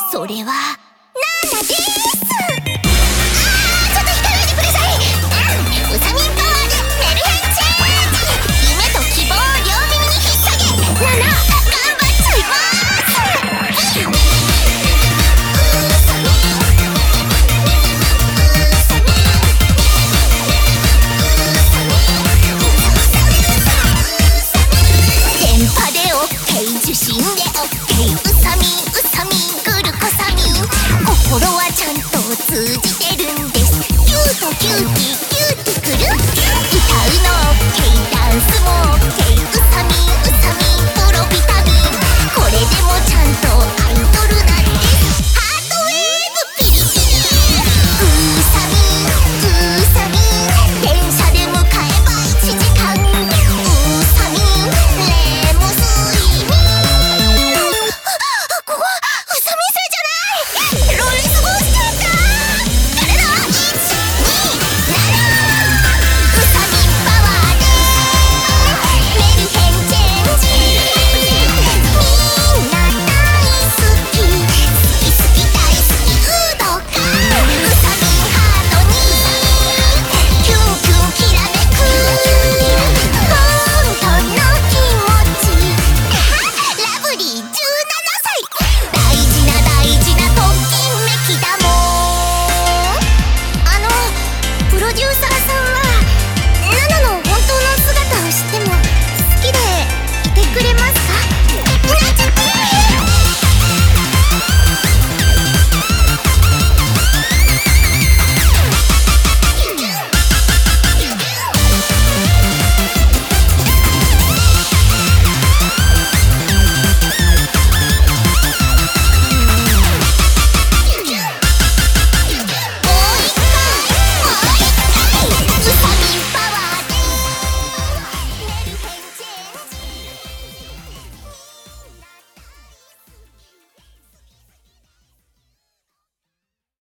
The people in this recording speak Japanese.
それはナナです。ちょっと引かないでください。ウサミンパワーでメルヘンチェンジ。夢と希望を両耳に引っ提げ、ナナ頑張っちゃいます。電波でオッケー、受信でオッケー、ウサミングルコサミン、心はちゃんと通じてるんです。キュートキューティー